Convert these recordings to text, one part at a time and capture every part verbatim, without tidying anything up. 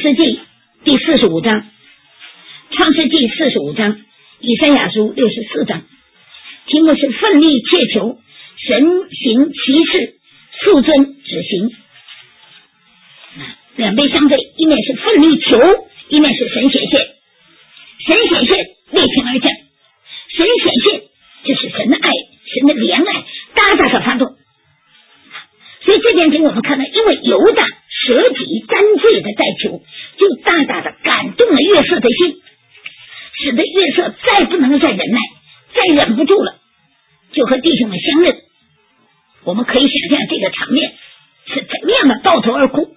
世纪第四十五章，创世纪四十五章，以赛亚书六十四章，题目是奋力切求神行其事，素尊止行。两边相对，一面是奋力求，一面是神显现。神显现，列天而降。神显现就是神的爱，神的怜爱大大的发动。所以这点给我们看到，因为犹大舍己担罪的代求，就大大的感动了约瑟的心，使得约瑟再不能再忍耐，再忍不住了，就和弟兄们相认。我们可以想象这个场面是怎么样的抱头而哭，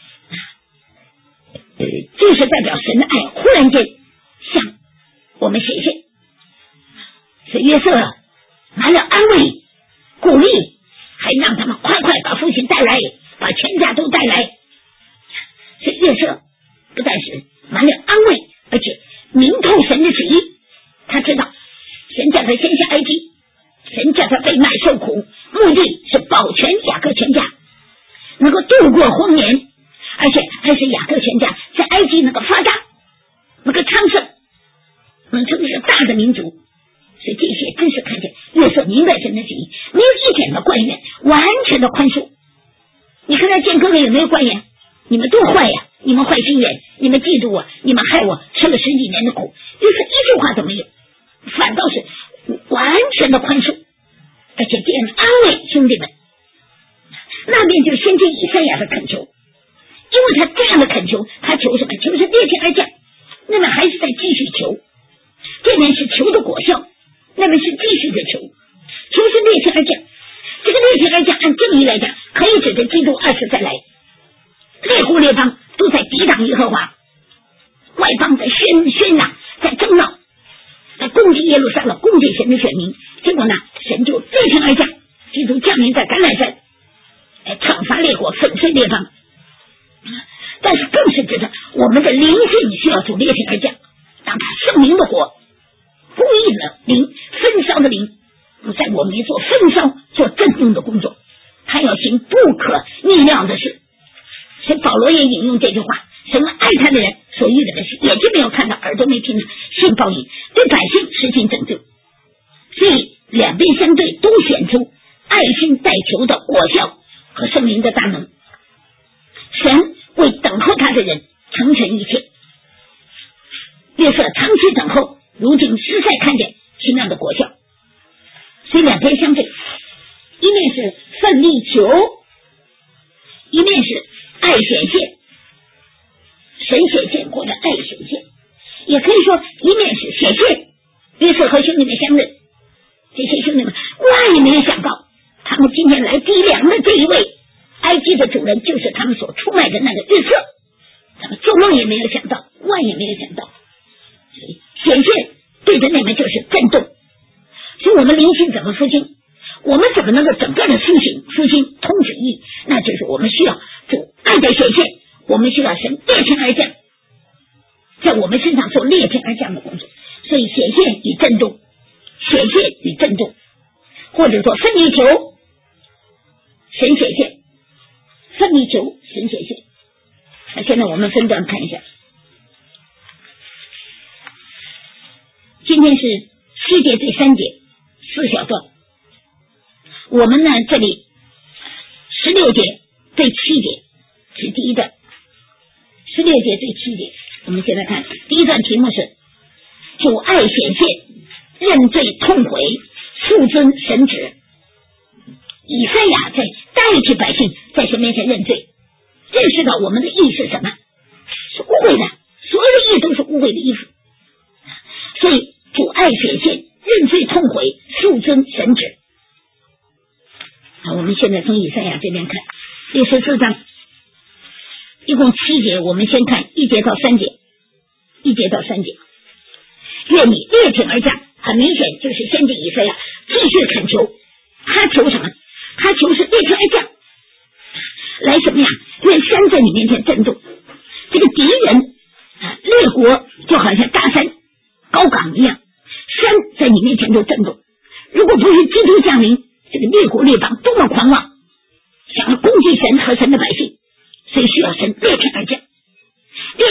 就是代表神的爱忽然间向我们显现，是约瑟满了安慰鼓励，还让他们快快把父亲带来，把全家都带来。所以约瑟不但是满了安慰，而且明透神的旨意，他知道神叫他先下埃及，神叫他被卖受苦，目的是保全雅各全家能够度过荒年，而且还是雅各全家在埃及能够发达，能够昌盛，能成为一个大的民族。所以这些真是看见约瑟明白神的旨意，没有一点的怪怨，完全的宽恕。你看他见哥哥有没有怪怨？你们多坏呀，你们坏心眼，你们嫉妒我，你们害我吃了十几年的苦，约瑟一句话都没有，反倒是完全的宽恕，而且这样安慰兄弟们。那边就是先知以赛亚的恳求，因为他这样的恳求，他求什么？求是列天而降，那么还是在继续求，这边是求的果效，那边是继续的求，求是列天而降。这个列天而降按正义来讲，可以指着基督二次再来，列国列邦都在抵挡耶和华，外邦在喧喧嚷，在争闹，在攻击耶路撒冷，攻击神的选民。结果呢，神就列天而降，基督降临在橄榄山，来惩罚列国，粉碎列邦。但是更是指着我们的灵性需要主列天而降，让他圣灵的火，公义的灵，焚烧的灵，在我们做焚烧做震动的工作，他要行不可逆料的事。所以保罗也引用这句话，神爱他的人所遇到的事，眼睛没有看到，耳朵没听到，信报应，对百姓实行拯救。所以两边相对，都显出爱心代求的果效和圣灵的大能。神为等候他的人成全一切，约瑟长期等候，如今实在看见奇妙的果效。所以两边相对，一面是奋力求，一面是爱显现，神显现或者爱显现，也可以说一面是显现，约瑟和兄弟们相认。这些兄弟们万也没有想到，他们今天来抵粮的这一位埃及的主人就是他们所出卖的那个约瑟，他们做梦也没有想到，万也没有想到。所以显现对着你们就是震动。所以我们灵性怎么复兴？我们怎么能够整个的苏醒复兴通旨意？那就是我们需要主爱的显现，我们需要神列天而降，在我们身上做列天而降的工作。所以显现与震动，显现与震动，或者说奋力求神显现，奋力求神显现。那现在我们分段看一下，今天是七节对三节四小段，我们呢这里十六节对七节是第一段，十六节对七节。我们现在看第一段题目是主爱显现，认罪痛悔，诉尊神旨。以赛亚在带起百姓在神面前认罪，认识到我们的义是什么？是污秽的，所有的义都是污秽的衣服。所以主爱显现，认罪痛悔，诉尊神旨。好，我们现在从以赛亚这边看第十四章，一共七节，我们先看一节到三节，一节到三节。愿你列天而降，很明显就是先知以赛亚继续恳求，他求什么？他求是列天而降，来什么呀？愿山在你面前震动，这个敌人啊，列国就好像大山高岗一样，山在你面前都震动。如果不是基督降临，这个列国列邦多么狂妄，想要攻击神和神的百姓，所以需要神列天而降。列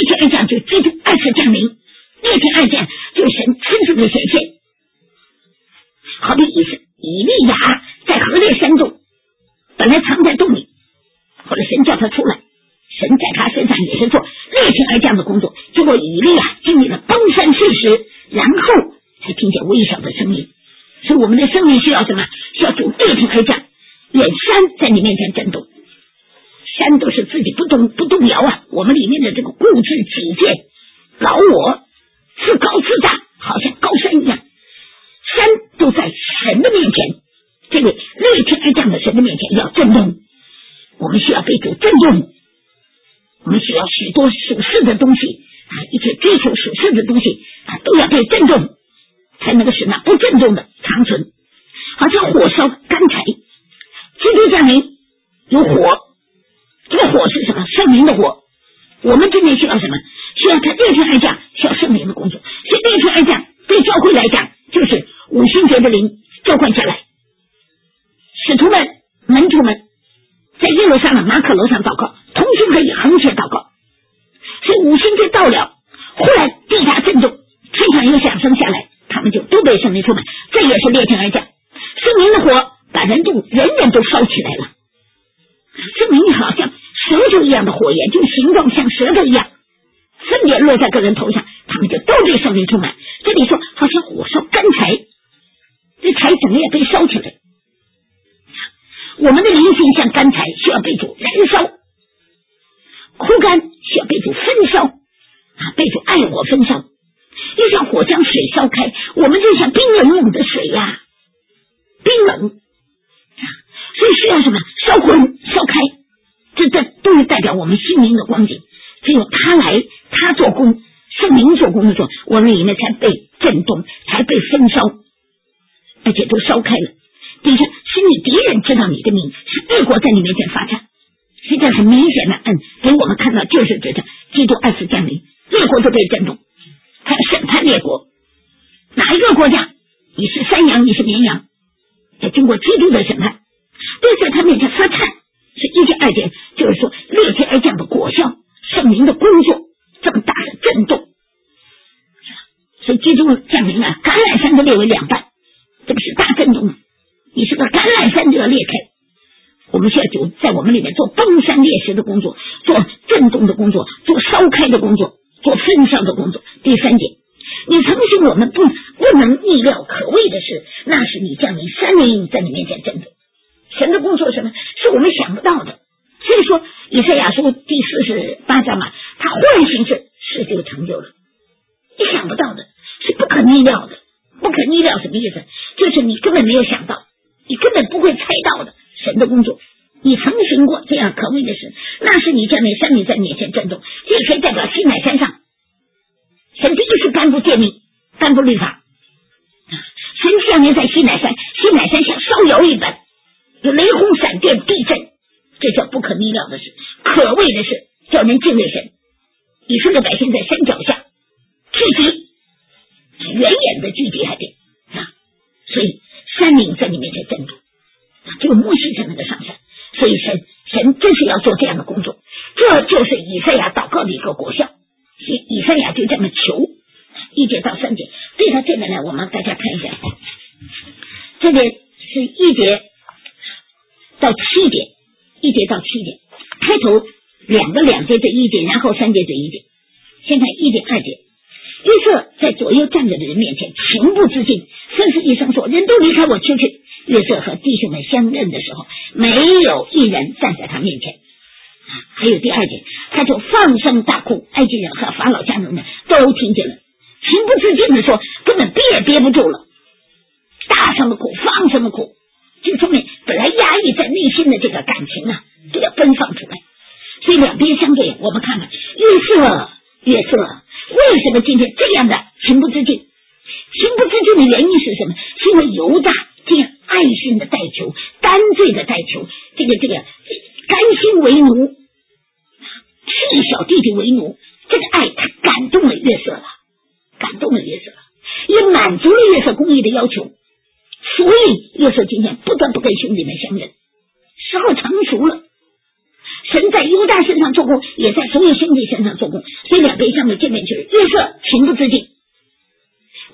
就会显现。好比以以利亚在河烈山中本来藏在洞里，后来神叫他出来，神在他身上也是做烈天而降的工作，结果以利亚经历了登山四十，然后才听见微小的声音。所以我们的生命需要什么？需要主烈天而降，远山在你面前震动。山都是自己不动不动摇啊，我们里面的这个固执己见老我自高自大，好像高山一样，山都在神的面前，这个烈天而降的神的面前要震动。我们需要被主震动，我们需要许多属世的东西啊，一切追求属世的东西啊，都要被震动，才能够使那不震动的长存。好像火烧干柴，基督降临有火，这个火是什么？圣灵的火。我们真正需要什么？需要他烈天而降，需要圣灵的工作。所以烈天而降对教会来讲，就是五旬节的灵浇灌下来。使徒们、门徒们在耶路撒冷马可楼上祷告，同心可以横切祷告。所以五旬节到了，忽然地大震动，天上有响声下来，他们就都被圣灵充满，这也是烈天而降。圣灵的火把人都人人都烧起来了。圣灵好像舌头一样的火焰，就形状像舌头一样，分别落在个人头上，他们就都被圣灵充满。这里说好像火烧干柴，这柴整个也被烧起来。我们的灵性像干柴，需要被主燃烧；枯干需要被主焚烧啊，被主爱火焚烧。又像火将水烧开，我们就像冰冷冷的水呀、啊，冰冷啊，所以需要什么？烧滚烧开，这这都是代表我们心灵的光景。只有他来，他做工，圣灵做工的时候，我们里面才被震动，才被焚烧，而且都烧开了。底下是你敌人知道你的名，是恶国在你面前发展。现在很明显的，嗯，给我们看到就是这个基督二次降临，列国都被震动，还要审判列国。哪一个国家？你是山羊，你是绵羊，要经过基督的审判，都在他面前发颤。是一节二节，就是说烈天而降的果效，圣灵的工作，这么大的震动。所以基督降临啊，橄榄山都列为两半，这个是大震动啊！你是个橄榄山就要裂开。我们需要就在我们里面做崩山裂石的工作，做震动的工作，做烧开的工作，做焚烧的工作。第三节，你曾经我们不不能意料可畏的是，那是你降临山灵在你面前震动。神的工作是什么？是我们想不到的。所以说以赛亚书第四十八章嘛，他忽然行事，事就成就了。你想不到的，是不可逆料的。不可逆料什么意思？就是你根本没有想到，你根本不会猜到的神的工作。你曾行过这样可畏的事，那是你降临山灵在面前震动。这也可以代表西乃山上神第一次颁布诫命，颁布律法。神降临在西乃山，西乃山像烧窑一般，有雷轰闪电地震，这叫不可逆料的事，可畏的事，叫人敬畏神。以色列百姓在山脚下聚集，远远的聚集还得啊，所以山灵在你面前震动啊，只有摩西才能够上山。所以神神真是要做这样的工作，这就是以赛亚祷告的一个果效。以赛亚就这么求，一节到三节。对到这边来，我们大家看一下，这边是一节到七节，一节到七节，开头两个两节对一节，然后三节对一节。先看一节二节。约瑟在左右站着的人面前情不自禁，吩咐一声说：“人都离开我出去。”约瑟和弟兄们相认的时候，没有一人站在他面前。还有第二节，他就放声大哭，埃及人和法老家人们都听见了，情不自禁的说，根本憋也憋不住了，大声的哭，放声的哭，就说明本来压抑在内心的这个感情啊，都要奔放出来。所以两边相对，我们看看约瑟，约瑟为什么今天这样的情不自禁？情不自禁的原因是什么？是因为犹大这样爱心的代求，担罪的代求，这个这个甘心为奴，替小弟弟为奴，这个爱他感动了约瑟了，感动了约瑟了，也满足了约瑟公义的要求，所以约瑟今天不得不跟兄弟们相认，时候成熟了。神在犹大身上做工，也在所有兄弟身上做工，所以两边相对见面就是约瑟情不自禁，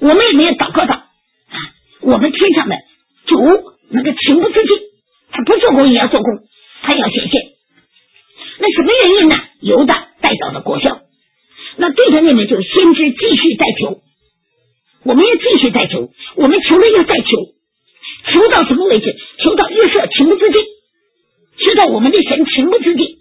我们也没有祷告到啊，我们天上的主那个情不自禁，他不做工也要做工，他要显现。那什么原因呢？犹大带到的果效。那对他那边就先知继续再求，我们要继续再求，我们求了要再求，求到什么为止？求到约瑟情不自禁，知道我们的神情不自禁。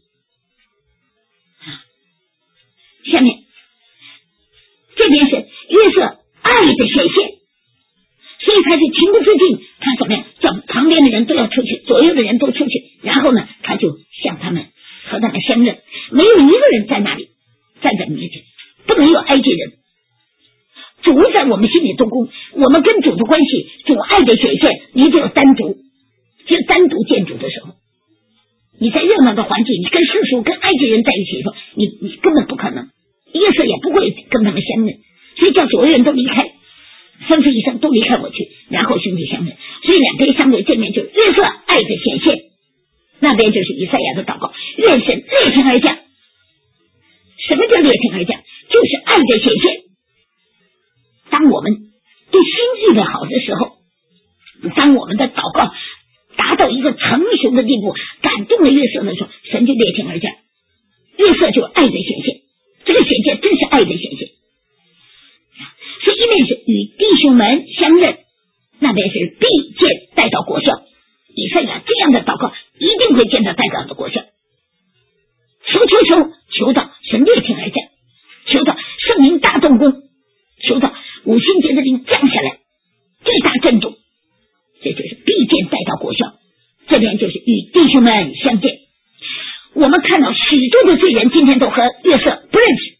下面这边是约瑟爱的显现，所以他是情不自禁，他怎么样叫旁边的人都要出去，左右的人都出去，然后呢他就向他们和他们相认，没有一个人在那里站在面前，不能有埃及人。主在我们心里动工，我们跟主的关系，主爱的显现，你只有单独只有单独见主的时候，你在热闹的环境，你跟世俗跟埃及人在一起的时候，你你根本不可能，约瑟也不会跟他们相认，所以叫所有人都离开，三分以上都离开我去，然后兄弟相认。所以两边相对见面，就约瑟爱的显现，那边就是以赛亚的祷告，愿神裂天而降。什么叫裂天而降？就是爱的显现。当我们对心预备好的时候，当我们的祷告达到一个成熟的地步，感动了约瑟的时候，神就裂天而降。约瑟就爱的显现，这个显现真是爱的显现。所以一面是与弟兄们相认，那边是必见带到果效。以赛亚这样的祷告一定会见到带到的果效。求求求求到神裂天而降，求到圣灵大动工，求到五旬节的灵降下来，最大震动，这就是必见带到果效。这边就是与弟兄们相见。我们看到许多的罪人今天都和约瑟不认识，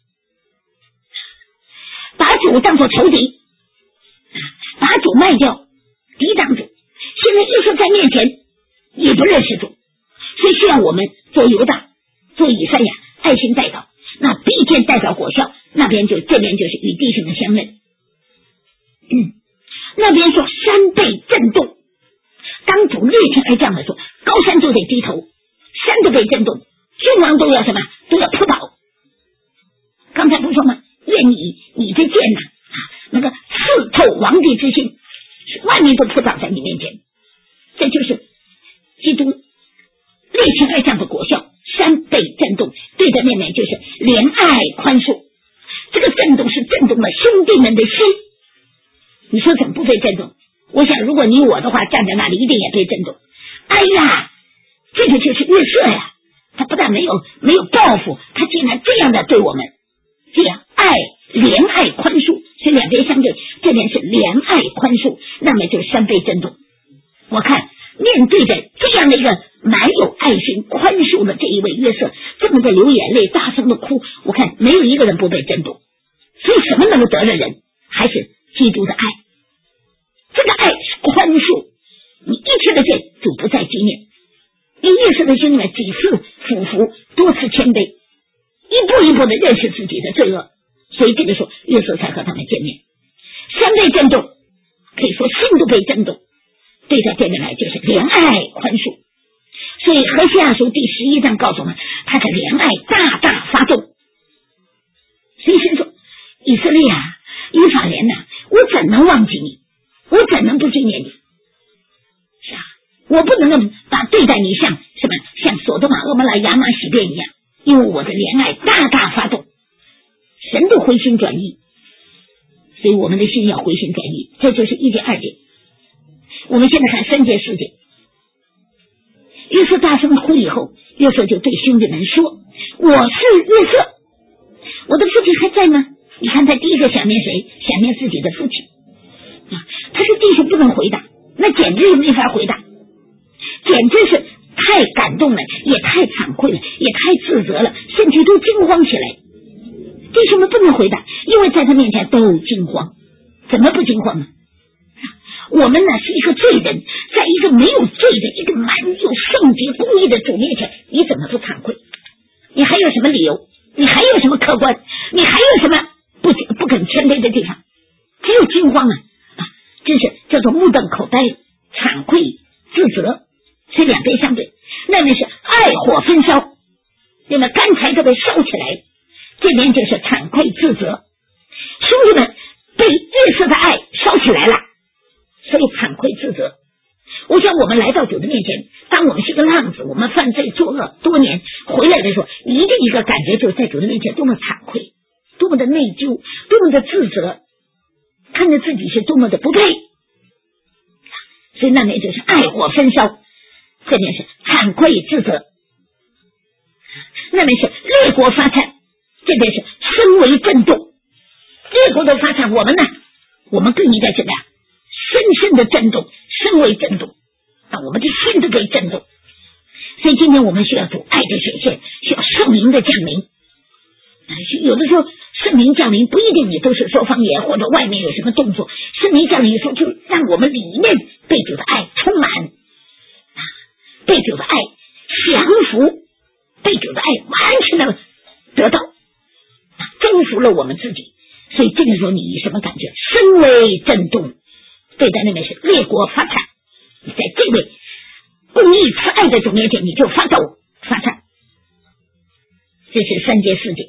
把主当作仇敌，把主卖掉，抵挡主。现在约瑟在面前也不认识主，所以需要我们做犹大做以赛亚爱心带导，那必见带到果效。那边就这边就是与弟兄们相认。嗯，那边说山被震动，当主裂天而降的时候，高山就得低头，山都被震动，君王都要什么？都要扑倒。刚才不说吗？愿你你的剑呐、啊，那个刺透王帝之心，万民都扑倒在你面前。这就是基督裂天而降的果效。山被震动，对着那面就是怜爱宽恕。这个震动是震动了兄弟们的心。你说怎么不被震动？我想如果你我的话站在那里一定也被震动。哎呀，这个就是约瑟呀，他不但没有没有报复，他竟然这样的对我们，这样爱怜爱宽恕，所以两边相对，这边是怜爱宽恕，那么就山被震动。我看面对着这样的一个满有爱心宽恕的这一位约瑟，这么的流眼泪大声的哭，我看没有一个人不被震动。所以什么能够得了人？还是基督的爱。这个爱是宽恕，你一切的罪主不再纪念。因为约瑟的心里面几次俯伏，多次谦卑，一步一步的认识自己的罪恶，所以这个时候约瑟才和他们见面。山被震动，可以说心都被震动，对在这边来就是怜爱宽恕。所以何西阿书第十一章告诉我们，他的怜爱大大发动。所以神说，以色列啊，以法莲呐、啊，我怎能忘记你？我怎能不纪念你？是啊，我不能够把对待你像什么像所多玛、蛾摩拉、亚玛洗别一样，因为我的怜爱大大发动，神都回心转意，所以我们的心要回心转意。这就是一节二节。我们现在看三节四节。约瑟大声哭以后，约瑟就对兄弟们说，我是约瑟，我的父亲还在吗？你看他第一个想念谁？想念自己的父亲啊！他说弟兄不能回答，那简直是没法回答，简直是太感动了，也太惭愧了，也太自责了，甚至都惊慌起来。弟兄们不能回答，因为在他面前都惊慌。怎么不惊慌呢？我们呢是一个罪人，在一个没有罪的一个满有圣洁公义的主面前，你怎么不惭愧？你还有什么理由？你还有什么客观？你还有什么不不肯谦卑的地方？只有惊慌啊！啊，这是叫做目瞪口呆、惭愧、自责，是两边相对。那边是爱火焚烧，那么干柴都被烧起来，这边就是惭愧自责。兄弟们被约瑟的爱起来了，所以惭愧自责。我想我们来到主的面前，当我们是个浪子，我们犯罪作恶多年回来的时候，一定一个感觉就是在主的面前多么惭愧，多么的内疚，多么的自责，看着自己是多么的不配。所以那边就是爱火焚烧，这边是惭愧自责，那边是列国发颤，这边是身为震动。列国都发颤，我们呢，我们更应该怎么样？深深的震动，身为震动，让我们的心都可以震动。所以今天我们需要主爱的显现，需要圣灵的降临。有的时候圣灵降临不一定你都是说方言，或者外面有什么动作，圣灵降临的时候就让我们里面被主的爱充满，被主的爱降服，被主的爱完全的得到，征服了我们自己。所以这个时候你以什么感觉？身为震动，对待那边是列国发颤，你在这位公义慈爱的主面前你就发抖发颤。这是三节四节。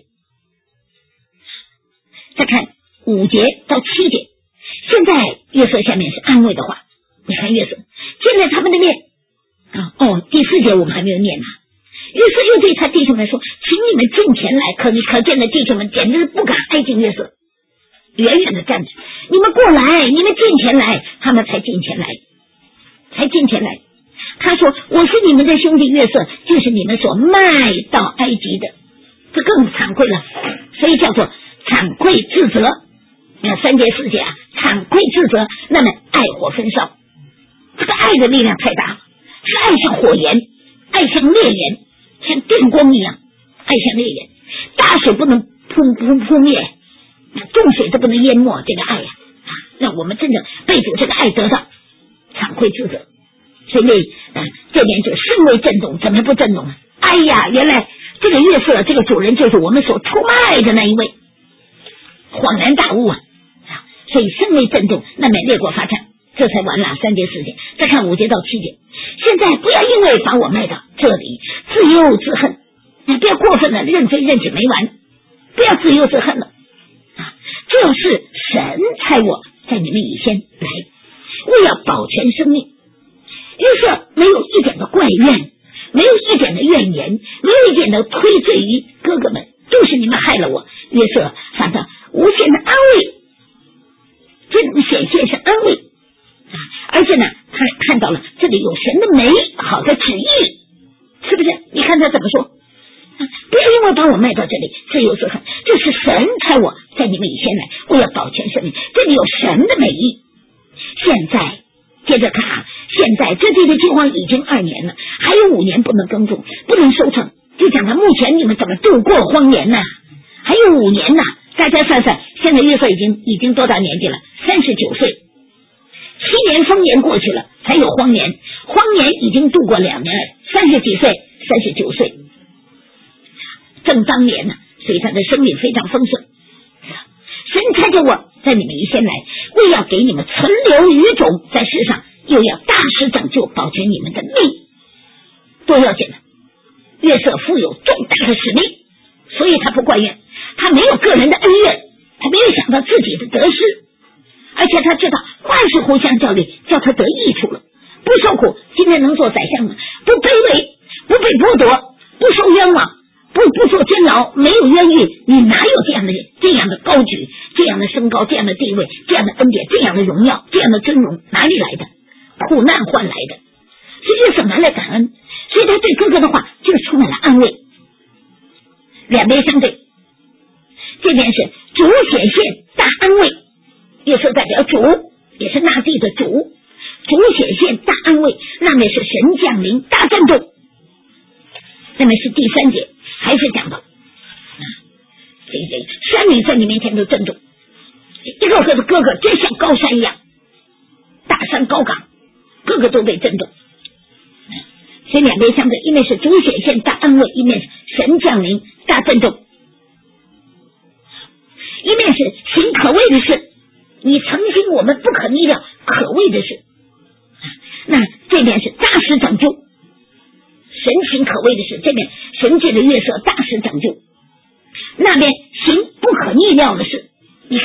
再看五节到七节，现在约瑟下面是安慰的话，你看约瑟见了他们的面啊，哦，第四节我们还没有念呢。约瑟又对他弟兄们说，请你们近前来。可可见的弟兄们简直是不敢挨近约瑟，远远的站着，你们过来，你们近前来，他们才近前来，才近前来。他说，我是你们的兄弟约瑟，就是你们所卖到埃及的。这更惭愧了，所以叫做惭愧自责。三节四节啊，惭愧自责，那么爱火焚烧，这个爱的力量太大了，是爱像火焰，爱像烈焰，像电光一样，爱像烈焰，大水不能扑扑扑灭，重水都不能淹没这个爱呀、啊！让我们真的被主这个爱得到，惭愧自责。所以呃，这边就身为震动，怎么不震动呢？哎呀，原来这个约瑟这个主人就是我们所出卖的那一位，恍然大悟啊！所以身为震动，那么列国发颤，这才完了三节四节。再看五节到七节，现在不要因为把我卖到这里自忧自恨，不要过分的认罪认止没完，不要自忧自恨了啊！这是神差我在你们以前来，为要保全生命。约瑟没有一点的怪怨，没有一点的怨言，没有一点的推罪于哥哥们，都是你们害了我。约瑟反正无限的安慰，这种显现是安慰啊！而且呢，他看到了这里有神的美好的旨意，是不是？你看他怎么说？啊、不要因为把我卖到这里自由自恨，这是神差我在你们以前来，为了保全生命，这里有神的美意。现在接着看啊，现在这地的饥荒已经二年了，还有五年不能耕种，不能收成，就讲他目前你们怎么度过荒年呢？还有五年呢，大家算算，现在约瑟已经已经多大年纪了？三十九岁，七年丰年过去了，才有荒年，荒年已经度过两年，三十几岁，三十九岁，正当年呢，所以他的生命非常丰盛。神差着我在你们以前来，为要给你们存留余种在世上，又要大施拯救，保全你们的命，多要紧了。约瑟负有重大的使命，所以他不怪怨，他没有个人的恩怨，他没有想到自己的得失，而且他知道万事互相效力，叫他得益处了，不受苦，今天能做宰相了，不卑微，不被剥夺，不受冤枉，不不做监牢，没有冤狱，你哪有这样的这样的高举，这样的升高，这样的地位，这样的恩典，这样的荣耀，这样的尊荣，哪里来的？苦难换来的。所以约瑟拿来感恩，所以他对哥哥的话就充满了安慰。两边相对，这边是主显现大安慰，约瑟代表主，也是那地的主，主显现大安慰，那边是神降临大震动。那么是第三节，还是讲到啊，这这山岭在你面前都震动，一个个的哥哥真像高山一样，大山高岗，个个都被震动。所以两边相对，一面是主显现大安慰，一面是神降临大震动，一面是行可畏的事，你曾经我们不可逆料可畏的事，那这边是大施拯救，神行可畏的事，这边神借着约瑟大施拯救，那边行不可逆料的事，你看不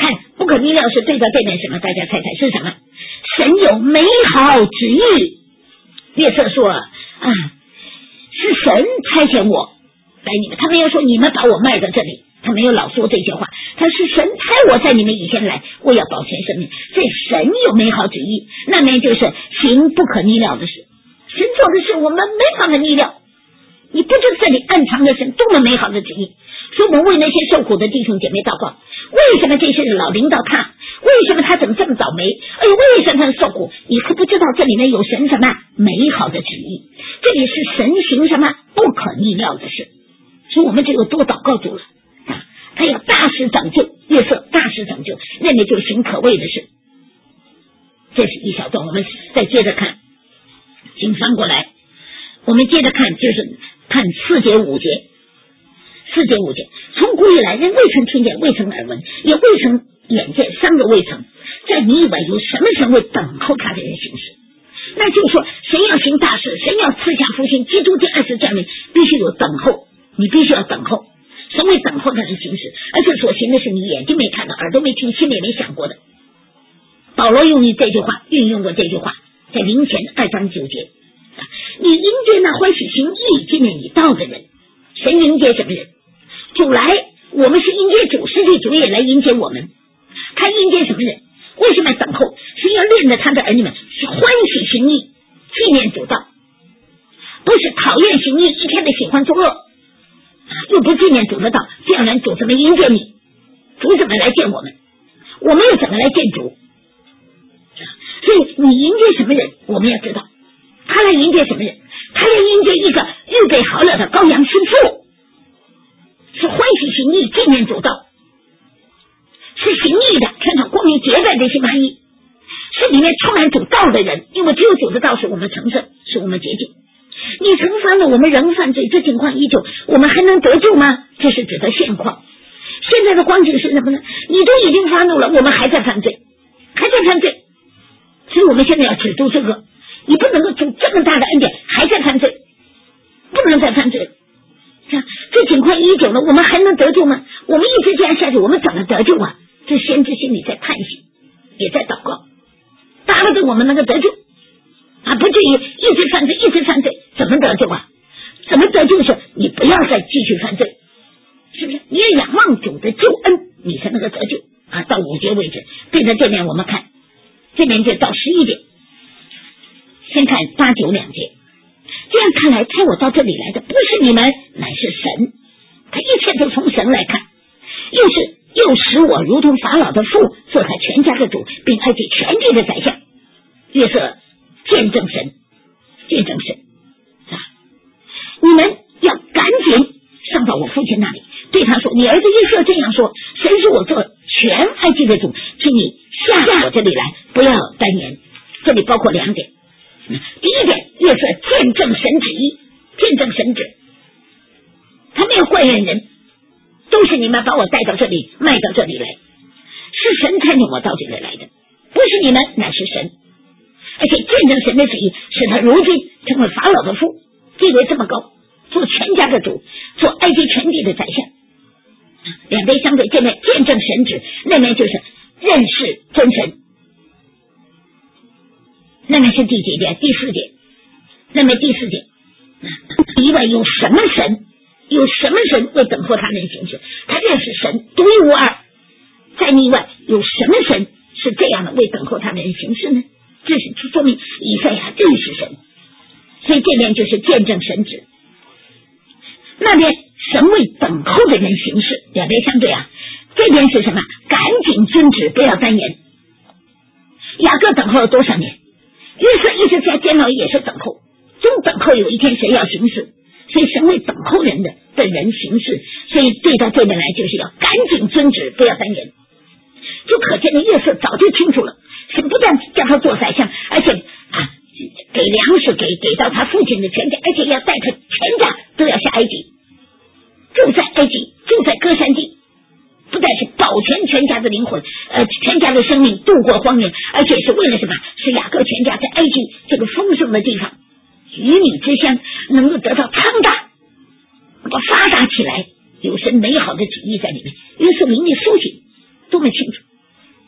不可逆料是对照这边什么？大家猜猜是什么？神有美好旨意。约瑟说啊，是神差遣我来你们，他没有说你们把我卖到这里，他没有老说这些话，他是神差我在你们以前来，我要保全生命，所以神有美好旨意，那面就是行不可逆料的事。神做的事我们没法可逆料，你不知道这里暗藏着神多么美好的旨意。所以我们为那些受苦的弟兄姐妹祷告，为什么这些人老领导他？为什么他怎么这么倒霉？哎，为什么他受苦？你可不知道这里面有神什么美好的旨意，这里是神行什么不可逆料的事。所以我们只有多祷告主了啊，他要大施拯救，约瑟大施拯救，那里就行可畏的事。这是一小段，我们再接着看，请翻过来，我们接着看，就是看四节五节。四节五节，从古以来，人未曾听见，未曾耳闻，也未曾眼见，三个未曾，在你以外有什么神为等候他的人行事？那就是说，神要行大事，神要赐下复兴，基督第二次降临，必须有等候，你必须要等候，神为等候他的行事，而且所行的是你眼睛没看到，耳朵没听，心里没想过的。保罗用这句话，运用过这句话，在林前二章九节，你迎接那欢喜行义、纪念你道的人，神迎接什么人？主来，我们是迎接主，实际主也来迎接我们。他迎接什么人？为什么要等候？是要练着他的儿女们是欢喜行义，纪念主道，不是讨厌行义，一天的喜欢作恶，又不纪念主的道，这样人主怎么迎接你？主怎么来见我们？我们又怎么来见主？所以你迎接什么人，我们要知道。他来迎接什么人？他来迎接一个预备好了的羔羊新妇，是欢喜行义，纪念主道，是行义的，穿上光明洁白的新麻衣，是里面充满主道的人，因为只有主的道是我们成圣，是我们洁净。你曾犯了，我们仍犯罪，这情况依旧，我们还能得救吗？这是指的现况。现在的光景是什么呢？你都已经发怒了，我们还在犯罪，还在犯罪，所以我们现在要止住这个，你不能够主这么大的恩典还在犯罪，不能再犯罪。这样这情况依旧了，我们还能得救吗？我们一直这样下去，我们怎么得救啊？这先知心里在叹息，也在祷告，巴不得我们能够得救啊，不至于一直犯罪，一直犯罪，怎么得救啊？怎么得救是你不要再继续犯罪，是不是？你要仰望主的救恩，你才能够得救啊。到五节为止，对着这边我们看，这边就到十一节，先看八九两节。这样看来，差我到这里来的不是你们，乃是神。他一切都从神来看，又是又使我如同法老的父，做他全家的主，并埃及全地的宰相。约瑟见证神，见证神啊！你们要赶紧上到我父亲那里，对他说：“你儿子约瑟这样说，神使我做全埃及的主，请你下我这里来，不要单言。”这里包括两点。第一点，约瑟见证神旨意，见证神旨，他没有怪怨人，都是你们把我带到这里，卖到这里来，是神差遣我到这里来的，不是你们，乃是神。而且见证神的旨意，使他如今成为法老的父，地位这么高，做全家的主，做埃及全地的宰相。两边相对，这边见证神旨，那边就是认识真神。那边是第几点？第四点。那么第四点，以外有什么神？有什么神会等候他人行事？他认识神独一无二，在你以外有什么神是这样的为等候他人行事呢？这是说明以赛亚认识神，所以这边就是见证神旨。那边神为等候的人行事，两边相对啊。这边是什么？赶紧遵旨，不要单言。雅各等候了多少年？约瑟一直在监牢也是等候，终等候有一天谁要行事，所以神为等候人的的人行事，所以对到这边来就是要赶紧遵旨，不要单言。就可见的约瑟早就清楚了，神不但叫他做宰相，而且啊给粮食给给到他父亲的全家，而且要带他全家都要下埃及，住在埃及，住在歌珊地，不但是保全全家的灵魂，呃，全家的生命度过荒年，而且是为了什么？是雅各全家在埃及这个丰盛的地方，鱼米之乡能够得到昌大，能够发达起来，有神美好的旨意在里面。约瑟灵里苏醒，多么清楚！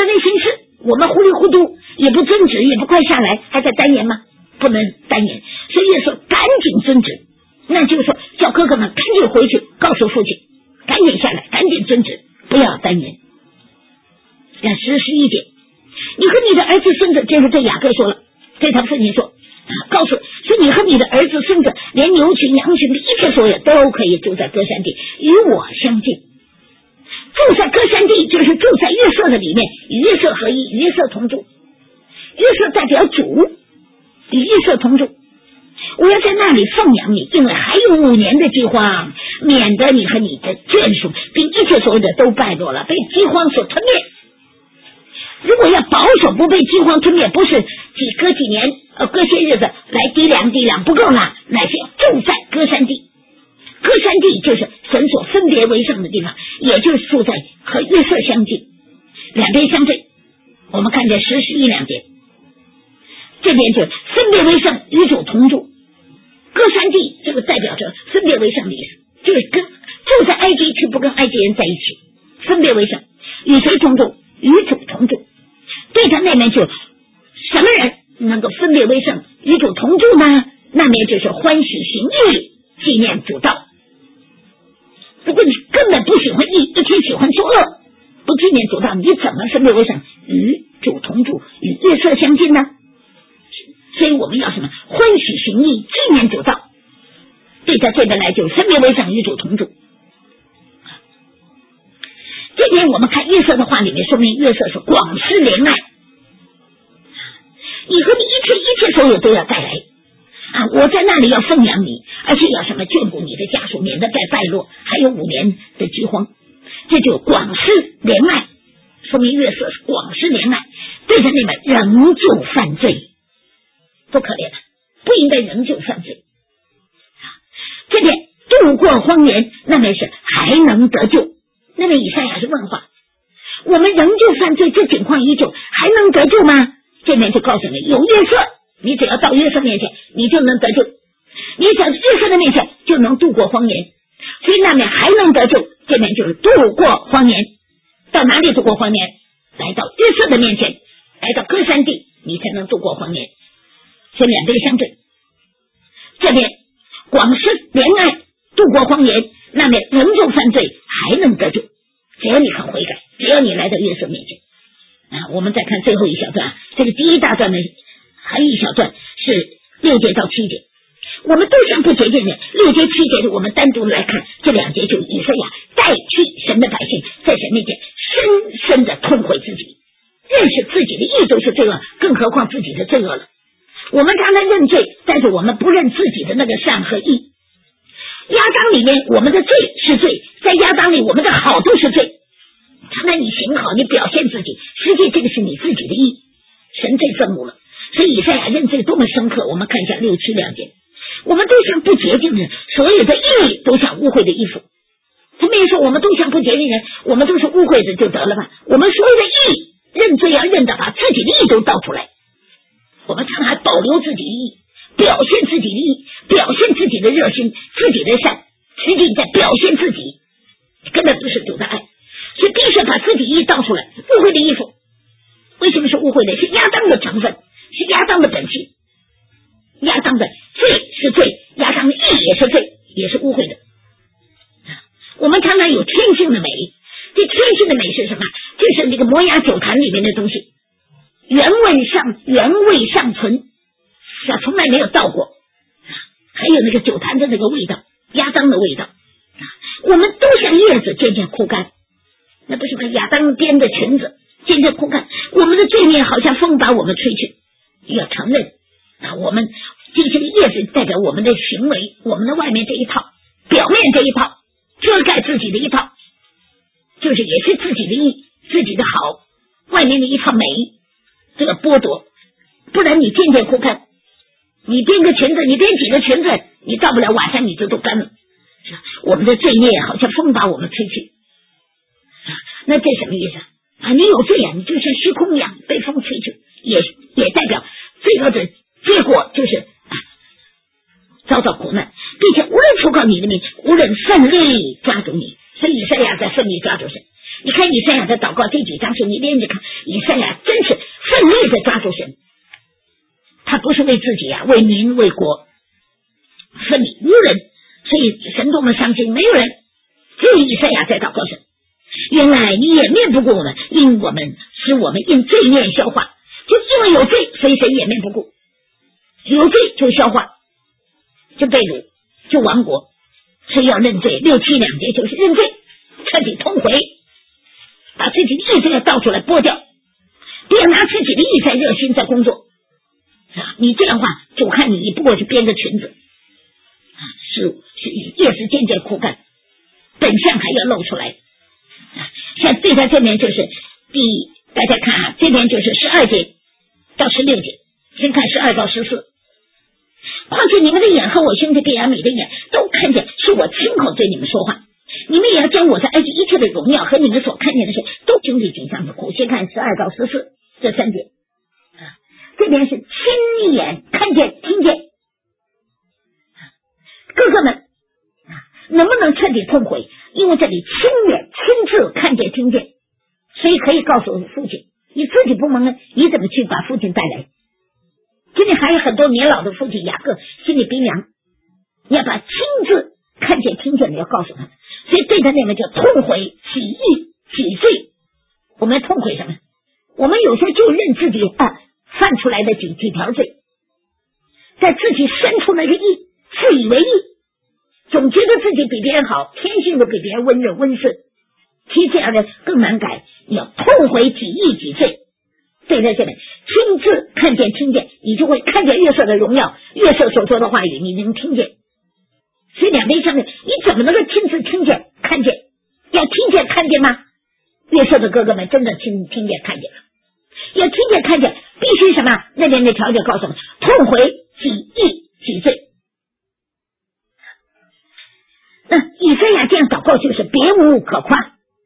的那行事，我们糊里糊涂，也不遵旨，也不快下来，还在单言吗？不能单言，所以月色赶紧遵旨，那就是说叫哥哥们赶紧回去告诉父亲，赶紧下来，赶紧遵旨，不要单言。那十十一节，你和你的儿子孙子，这是对雅各说了，对他父亲说，啊、告诉说你和你的儿子孙子，连牛群羊群的一切所有都可以住在歌山地，与我相近。住在歌山地就是住在约瑟的里面，与约瑟合一，与约瑟同住。约瑟代表主，与约瑟同住。我要在那里奉养你，因为还有五年的饥荒，免得你和你的眷属并一切所有的都败落了，被饥荒所吞灭。如果要保守不被饥荒吞灭，不是几隔几年呃隔些日子来滴粮滴粮不够了，乃是要住在歌山地。歌山地就是神所分别为圣的地方，也就是住在和约瑟相近，两边相对。我们看见十十一两节，这边就分别为圣，与主同住。歌山地这个代表着分别为圣的意思，就是跟住在埃及却不跟埃及人在一起，分别为圣，与谁同住？与主同住。对他那边就什么人能够分别为圣与主同住呢？那边就是欢喜行义，纪念主道。如果你根本不喜欢义，一天喜欢作恶，不纪念主道，你怎么分别为圣与主同住，与约瑟相近呢？所以我们要什么？欢喜行义，纪念主道。对他这边来就分别为圣，与主同住。这边我们看约瑟的话里面说明约瑟是广施怜爱，你和你一切一切所有都要带来啊！我在那里要奉养你，而且要什么眷顾你的家属，免得再败落，还有五年的饥荒，这就广施怜爱，说明约瑟是广施怜爱，对着那边仍旧犯罪，多可怜啊！不应该仍旧犯罪啊！这边度过荒年，那边是还能得救。那么以赛亚是问话，我们仍旧犯罪，这情况依旧，还能得救吗？这边就告诉你，有约瑟，你只要到约瑟面前，你就能得救，你只要约瑟的面前就能度过荒年，所以那边还能得救，这边就是度过荒年。到哪里度过荒年？来到约瑟的面前，来到歌山地，你才能度过荒年。所以两边相对，这边广施怜爱，度过荒年，那边仍旧犯罪，还能得救，只要你肯悔改，只要你来到约瑟面前啊。我们再看最后一小段，这个第一大段呢，还有一小段是六节到七节，我们都像不洁净人，六节七节我们单独来看，这两节就以赛亚代替神的百姓，在神面前深深的痛悔自己，认识自己的义都是罪恶，更何况自己的罪恶了。我们常常认罪，但是我们不认自己的那个善和义。亚当里面我们的罪是罪，在亚当里我们的好都是罪。常常你行好，你表现自己，实际这个是你自己的义，神最愤怒了。所以以赛亚认罪多么深刻，我们看一下六七两节，我们都像不洁净人，所有的义都像污秽的衣服。他没有说我们都像不洁净人，我们都是污秽的就得了吧？我们所有的义认罪要认得把自己的义都倒出来。我们常常还保留自己的义，表现自己的义，表现自己的热心，自己的善，实际在表现自己，根本不是主的爱。所以必须把自己义倒出来。污秽的衣服为什么是污秽的？是亚当的成分，是亚当的本性，亚当的罪是罪，亚当的义也是罪，也是污秽的。我们常常有天性的美，这天性的美是什么？就是那个摩崖酒坛里面的东西，原味上原味尚存，是从来没有倒过，还有那个酒坛的那个味道，亚当的味道。我们都像叶子渐渐枯干，那不是把亚当编的裙子渐渐枯干，我们的罪孽好像风把我们吹去。要承认啊，我们这些叶子代表我们的行为，我们的外面这一套，表面这一套，遮盖自己的一套，就是也是自己的义，自己的好，外面的一套美，这个剥夺，不然你渐渐枯干。你编个裙子，你编几个裙子，你到不了晚上你就都干了。我们的罪孽好像风把我们吹去，那这什么意思啊？你有罪啊，你就像虚空一样被风吹去，也也代表罪恶的结果就是、啊、遭到苦难，并且无论求告你的名，无论奋力抓住你。所以以赛亚在奋力抓住神。你看以赛亚的祷告这几章是你连着看， 以赛亚真是奋力的抓住神，他不是为自己啊，为民为国，分你无人，所以神多么伤心，没有人，只有以赛亚在祷告神，原来你掩面不顾我们，因我们使我们因罪孽消化，就因为有罪，所以神掩面不顾，有罪就消化，就被掳，就亡国，所以要认罪。六七两节就是认罪，彻底痛悔，把自己的意志要倒出来剥掉，不要拿自己的意在热心在工作啊！你这样的话，主看你不过是编个裙子啊，是是夜是渐渐枯干，本相还要露出来啊！像对他这边就是第，大家看啊，这边就是十二节到十六节，先看十二到十四。况且你们的眼和我兄弟便雅悯的眼都看见是我亲口对你们说话，你们也要将我在埃及一切的荣耀和你们所看见的事都兄弟景象的苦。先看十二到十四这三节啊，这边是亲眼看见听见，哥哥们啊，能不能彻底痛悔？因为这里亲眼亲自看见听见，所以可以告诉父亲，你自己不蒙恩，你怎么去把父亲带来？这里还有很多年老的父亲雅各心里冰凉，你要把亲自看见听见的要告诉他，所以对他那边叫痛悔起义起罪。我们痛悔什么？我们有时候就认自己啊犯出来的几几条罪，在自己生出那个义，自以为义，总觉得自己比别人好，天性都比别人温润温顺，其实这样的更难改。你要痛悔起义起罪，对在这边亲自看见听见，你就会看见约瑟的荣耀，约瑟所说的话语你能听见。所以两边相对，你怎么能够亲自听见看见？要听见看见吗？约瑟的哥哥们真的听听见看见了，要听见看见必须什么？那边的条件告诉我们，痛悔起义起罪。那以赛亚这样祷告就是别无可夸，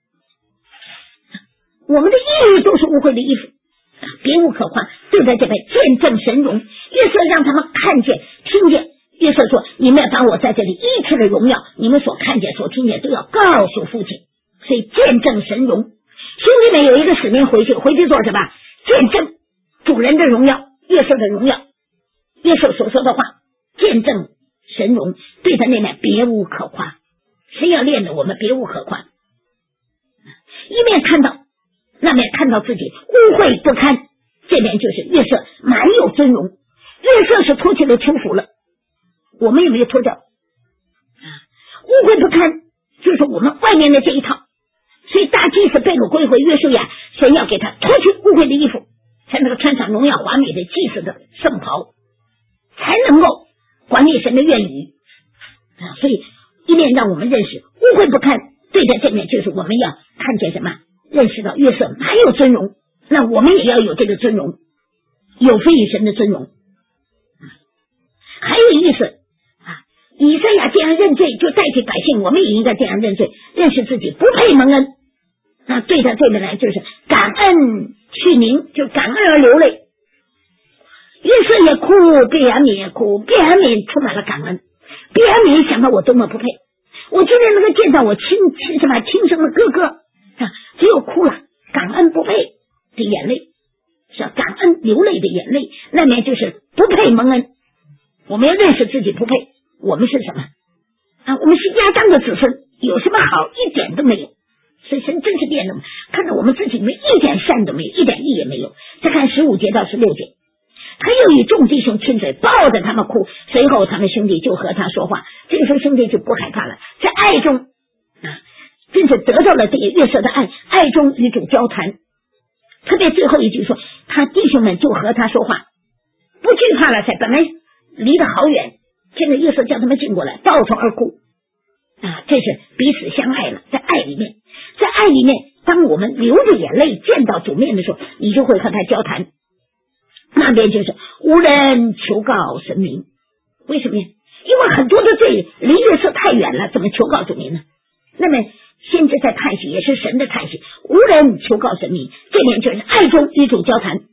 我们的义都是污秽的衣服，别无可夸，对在这边见证神荣。约瑟让他们看见听见，约瑟说你们要把我在这里一切的荣耀，你们所看见所听见都要告诉父亲，所以见证神荣。兄弟们有一个使命回去，回去做什么？见证主人的荣耀，约瑟的荣耀，约瑟所说的话，见证神荣，对他那面别无可夸。谁要练的我们别无可夸，一面看到那面看到自己污秽不堪，这边就是约瑟满有尊荣。约瑟是脱去了囚服了，我们有没有脱掉？污秽不堪就是我们外面的这一套，所以大祭司被掳归回约书亚，神要给他脱去污秽的衣服，才能够穿上荣耀华美的祭司的圣袍，才能够管理神的愿语啊！所以一面让我们认识污秽不堪，对在这面就是我们要看见什么？认识到约瑟满有尊荣，那我们也要有这个尊荣，有非于神的尊荣。还有意思啊，以赛亚这样认罪，就代替百姓，我们也应该这样认罪，认识自己不配蒙恩。那对他这边来就是感恩去宁，就感恩而流泪。约瑟也哭，便雅悯也哭，便雅悯充满了感恩。便雅悯想到我多么不配，我今天能够见到我亲亲什么亲生的哥哥啊，只有哭了，感恩不配的眼泪，是要感恩流泪的眼泪，那面就是不配蒙恩。我们要认识自己不配，我们是什么啊？我们是亚当的子孙，有什么好？一点都没有。所以神真是变了，看到我们自己里面一点善都没有，一点义也没有。再看十五节到十六节，他又与众弟兄亲嘴，抱着他们哭。随后他们兄弟就和他说话，这个时候兄弟就不害怕了，在爱中啊，真是得到了这个约瑟的爱，爱中与主交谈。特别最后一句说，他弟兄们就和他说话，不惧怕了，才本来离得好远，现在约瑟叫他们进过来，抱头而哭啊！这是彼此相爱了，在爱里面，在爱里面，当我们流着眼泪见到主面的时候，你就会和他交谈。那边就是无人求告神明，为什么呀？因为很多的罪离约瑟太远了，怎么求告主名呢？那么先知在叹息，也是神的叹息，无人求告神明，这边就是爱中与主交谈。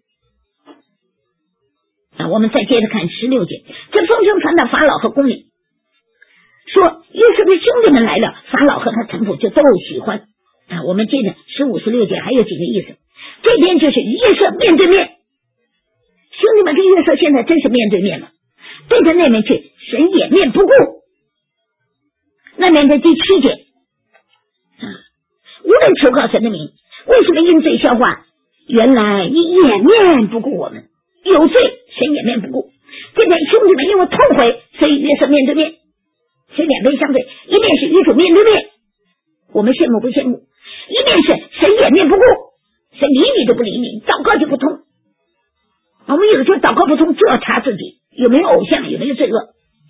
啊，我们再接着看十六节，这风声传到法老和宫里，说约瑟的兄弟们来了，法老和他臣仆就都喜欢啊。我们接着十五、十六节还有几个意思。 这边就是与约瑟面对面。兄弟们，跟约瑟现在真是面对面了，对着那边去，神掩面不顾。那边的第七节啊，无论求告神的名，为什么因罪消化？原来你掩面不顾我们，有罪神掩面不顾。这边兄弟们因为痛悔，所以约瑟面对面，所以两边相对，一面是与主面对面，我们羡慕不羡慕？一面是神掩面不顾，神理你都不理你，祷告就不通。我们有的时候祷告不通，就要查自己有没有偶像，有没有罪恶。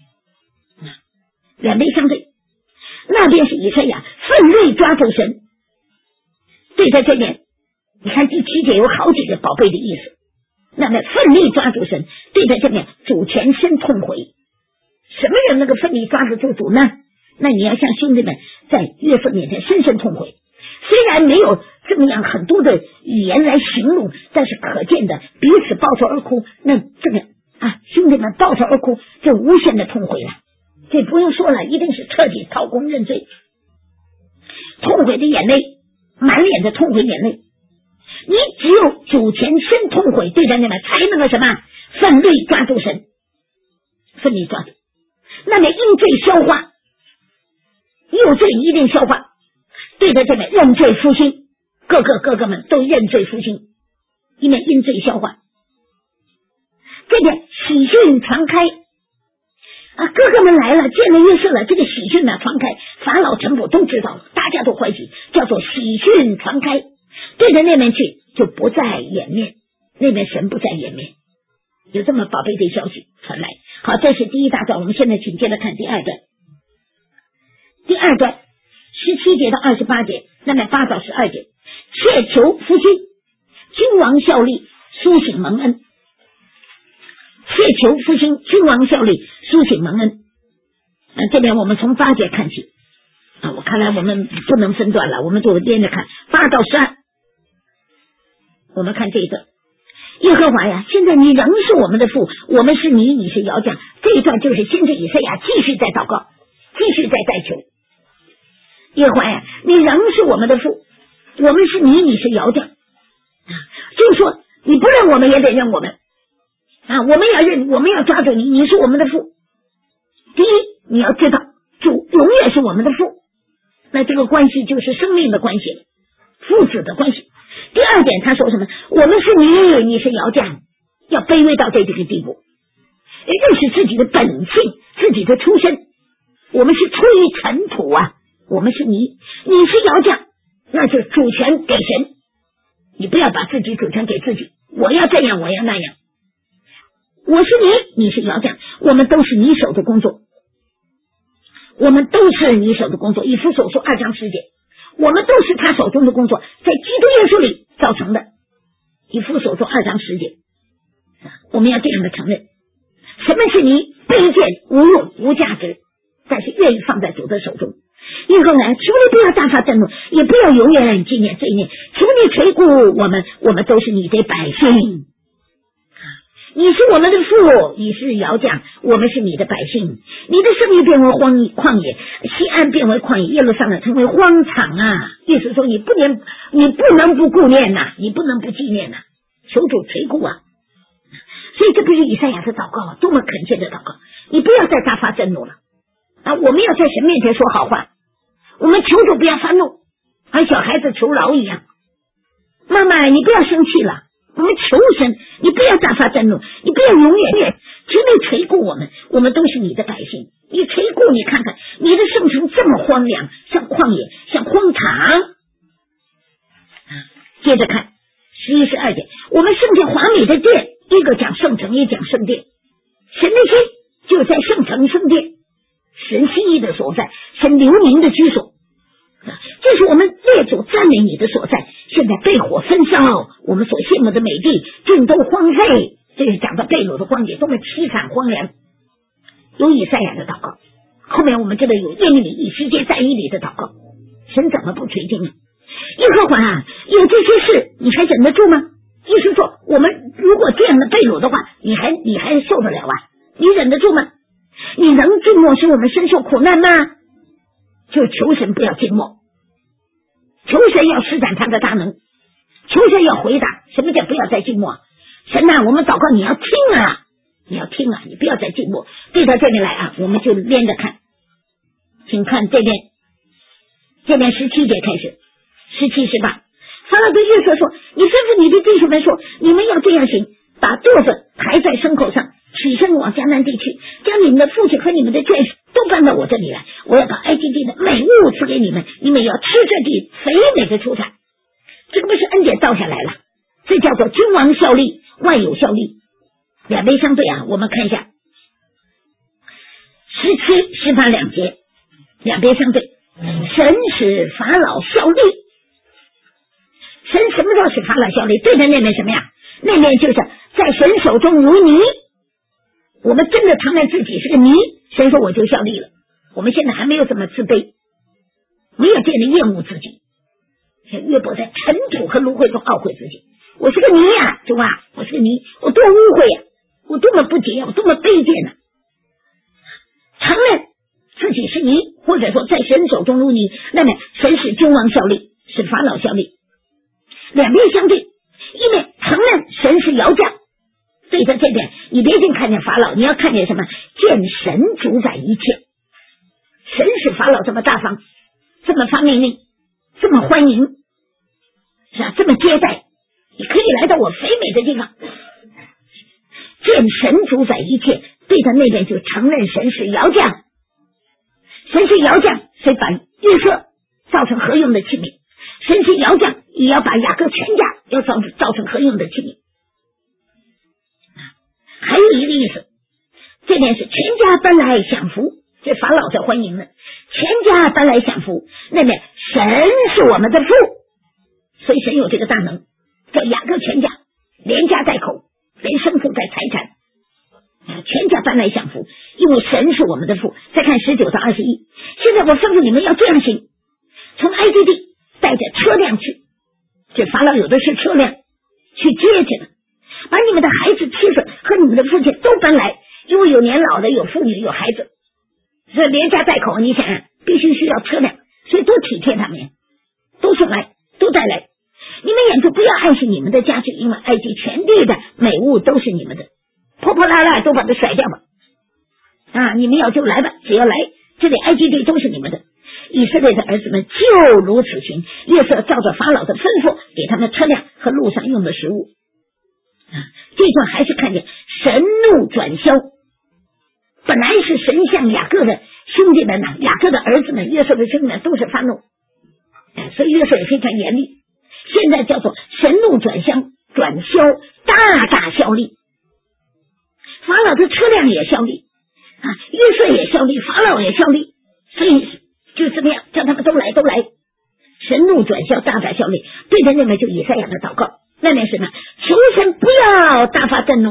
两边相对，那边是以赛亚奋锐抓住神，对在这边，你看第七节有好几个宝贝的意思。那么奋力抓住神，对在这边主全身痛悔。什么人能够奋力抓住主呢？那你要向兄弟们在约瑟面前深深痛悔。虽然没有这么样很多的语言来形容，但是可见的彼此抱头而哭，那这个啊，兄弟们抱头而哭，这无限的痛悔了，这不用说了，一定是彻底掏空认罪，痛悔的眼泪，满脸的痛悔眼泪。你只有主全身痛悔，对在那边才能够什么奋力抓住神，奋力抓住。那么因罪消化，有罪一定消化，对在这边认罪复兴，各个哥哥们都认罪复兴，因为因罪消化。这边喜讯传开啊，哥哥们来了，见了约瑟了，这个喜讯呢传开，法老臣仆都知道了，大家都欢喜，叫做喜讯传开。对着那边去就不再掩面，那边神不再掩面，有这么宝贝的消息传来。好，这是第一大段，我们现在请接着看第二段。第二段十七节到二十八节，那么八到十二节，切求复兴，君王效力，苏醒蒙恩。切求复兴，君王效力，苏醒蒙恩。啊，这边我们从八节看起啊，我看来我们不能分段了，我们就连着看八到十二。我们看这一段，耶和华呀，现在你仍是我们的父，我们是你，你是窑匠。这一段就是先知以赛亚继续在祷告，继续在代求。耶和华呀，你仍是我们的父，我们是你，你是窑匠。啊，就是说你不认我们也得认我们啊，我们要认，我们要抓住你，你是我们的父。第一，你要知道主永远是我们的父，那这个关系就是生命的关系，父子的关系。第二点，他说什么？我们是你，你是窑匠，要卑微到这这个地步，认识自己的本性，自己的出身。我们是出于尘土啊，我们是你，你是窑匠，那就主权给神，你不要把自己主权给自己，我要这样，我要那样。我是你，你是窑匠，我们都是你手的工作，我们都是你手的工作。以弗所书二章十节，我们都是他手中的工作，在基督耶稣里造成的。以弗所书二章十节，我们要这样的承认，什么是你卑贱无用无价值，但是愿意放在主的手中。耶和华，求你不要大发震怒，也不要永远纪念罪孽，求你垂顾我们，我们都是你的百姓。你是我们的父，你是窑匠，我们是你的百姓。你的生命变为荒旷野，西安变为旷野，耶路撒冷成为荒场啊！意思说你不能，你不能不顾念呐、啊，你不能不纪念呐、啊，求主垂顾啊！所以这不是以赛亚的祷告啊，多么恳切的祷告！你不要再大发震怒了啊！我们要在神面前说好话，我们求主不要发怒，像小孩子求饶一样。妈妈，你不要生气了。我们求神，你不要大发震怒，你不要永远，求你垂顾我们，我们都是你的百姓。你垂顾，你看看你的圣城这么荒凉，像旷野，像荒场。接着看十一十二节，我们圣殿华美的殿，一个讲圣城，一讲圣殿。神的心就在圣城圣殿，神心意的所在，神留名的居所。这是我们列祖赞美你的所在，现在被火焚烧，我们所羡慕的美地尽都荒废。这是讲到被掳的光景多么凄惨荒凉。有以赛亚的祷告，后面我们这里有耶利米以西结在以里的祷告，神怎么不垂听呢？耶和华啊，有这些事你还忍得住吗？意思说我们如果这样的被掳的话，你还你还受得了啊？你忍得住吗？你能静默使我们深受苦难吗？就求神不要静默，求神要施展他的大能， 求神要回答，什么叫不要再静默？神呐、啊，我们祷告你要听啊，你要听啊，你不要再静默。对到这边来啊，我们就连着看，请看这边，这边十七节开始，十七十八。法老对约瑟说：“你吩咐你的弟兄们说，你们要这样行，把舵子抬在牲口上，起身往迦南地去，将你们的父亲和你们的眷属都搬到我这里来。我要把埃及地的美物赐给你们，你们要吃这地肥美的出产。”这个不是恩典倒下来了，这叫做君王效力，万有效力，两边相对啊。我们看一下十七、十八两节，两边相对。神使法老效力，神什么时候使法老效力？对的那边什么呀？那边就是在神手中如泥，我们真的承认自己是个泥，神说我就效力了。我们现在还没有这么自卑，没有这样的厌恶自己。约伯在尘土和芦荟中懊悔自己，我是个泥呀、啊，主啊，我是个泥，我多污秽呀、啊，我多么不洁呀、啊，我多么卑贱呐、啊！承认自己是泥，或者说在神手中如泥，那么神使君王效力，使法老效力，两边相对。一面承认神是窑匠，对在这边，你别净看见法老，你要看见什么？见神主宰一切。神使法老这么大方，这么发命令，这么欢迎，是吧？这么接待，你可以来到我肥美的地方。见神主宰一切，对他那边就承认神是窑匠，神是窑匠，所以把约瑟造成合用的器皿。神是窑匠，也要把雅各全家要造造成合用的器皿。还有一个意思，这边是全家搬来享福，这法老在欢迎呢，全家搬来享福，那边神是我们的父，所以神有这个大能，叫雅各全家连家带口，连牲畜带财产，全家搬来享福，因为神是我们的父。再看十九到二十一，现在我吩咐你们要这样行，从埃及地带着车辆去，这法老有的是车辆去接去了，把你们的孩子妻子和你们的父亲都搬来，因为有年老的，有妇女，有孩子，所以连家带口，你想想必须需要车辆，所以多体贴他们，都送来，都带来。你们也就不要爱惜你们的家具，因为埃及全地的美物都是你们的，破破烂烂都把它甩掉吧。啊，你们要就来吧，只要来，这里埃及地都是你们的。以色列的儿子们就如此行，约瑟照着法老的吩咐，给他们车辆和路上用的食物。啊，这段还是看见神怒转消，本来是神向雅各的兄弟们呢，雅各的儿子们，约瑟的兄弟们都是发怒，所以约瑟也非常严厉。现在叫做神怒转消，转消大大效力，法老的车辆也效力啊，约瑟也效力，法老也效力，所以就这么样，叫他们都来都来，神怒转消，大大效力。对着那边就以赛亚的祷告，那边是什么？求神不要大发震怒。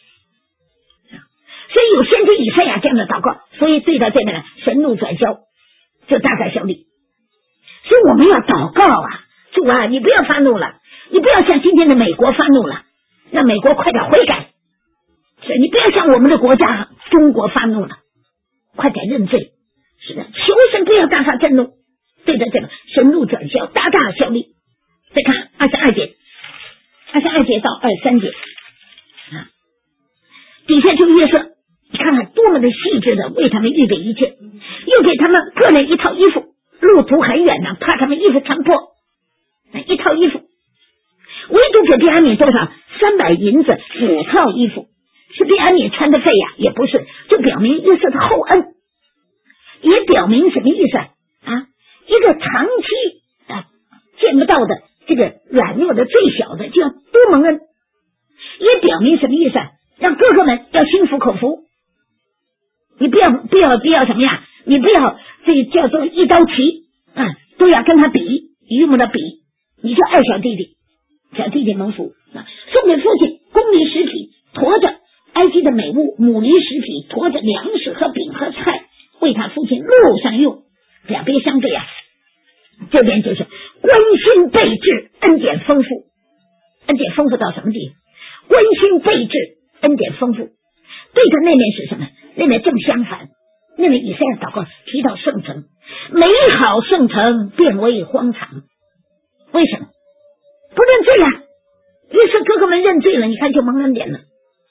所以有先知以赛亚这样的祷告，所以对到这边呢，神怒转消，就大大效力。所以我们要祷告啊，主啊，你不要发怒了，你不要像今天的美国发怒了，让美国快点悔改。所以你不要像我们的国家中国发怒了，快点认罪。是的，求神不要大发震怒，对着这个神怒转消，大大效力。再看二十二节，二十二节到二十三节啊，底下就约瑟，你看看多么的细致的为他们预备一切，又给他们个人一套衣服，路途很远呢，怕他们衣服穿破，一套衣服，唯独给便雅悯多少？三百银子五套衣服，是便雅悯穿的费呀？也不是，就表明约瑟的厚恩。也表明什么意思啊？啊，一个长期啊见不到的这个软弱的最小的就要多蒙恩，也表明什么意思啊？让哥哥们要心服口服，你不要不要不要什么呀？你不要这叫做一刀齐啊，都要跟他比，与母的比，你就爱小弟弟，小弟弟蒙福啊，送给父亲公驴十匹，驮着埃及的美物，母驴十匹，驮着粮食和饼和菜。为他父亲路上用，两边相对啊，这边就是关心备至，恩典丰富，恩典丰富到什么地方？关心备至，恩典丰富。对着那面是什么？那面正相反，那面以赛亚祷告提到圣城，美好圣城变为荒场。为什么？ 不认罪呀、啊。于是哥哥们认罪了，你看就蒙恩典了。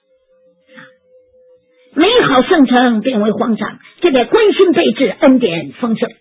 美好圣城变为荒场，这边关心备至，恩典丰盛。